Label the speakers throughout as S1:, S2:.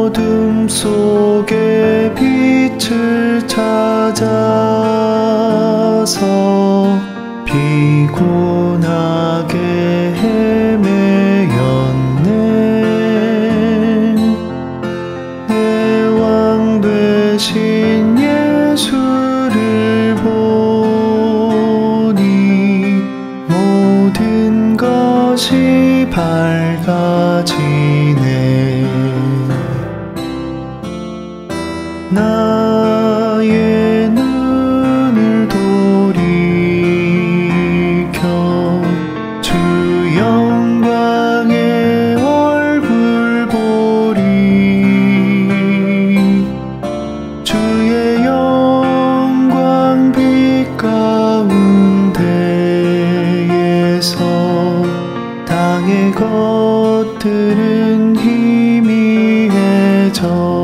S1: 어둠 속에 빛을 찾아서 피곤하게 헤매였네. 내 왕 되신 예수를 보니 모든 것이 밝아지네. 나의 눈을 돌이켜 주 영광의 얼굴 보리. 주의 영광 빛 가운데에서 땅의 것들은 희미해져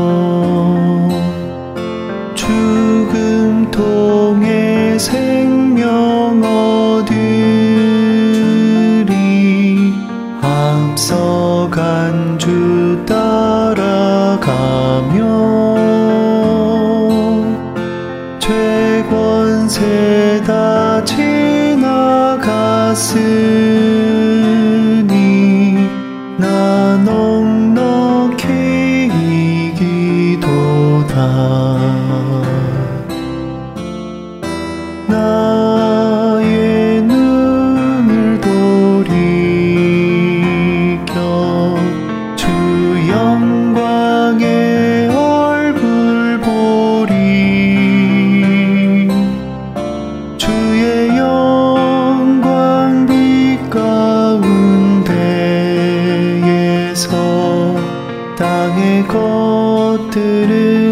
S1: 죽음통의 생명 얻으리. 앞서간 주 따라가며 죄 권세 다 지나갔으니 나 넉넉히 이기도다. 나의 눈을 돌이켜 주 영광의 얼굴 보리. 주의 영광 빛 가운데에서 땅의 것들을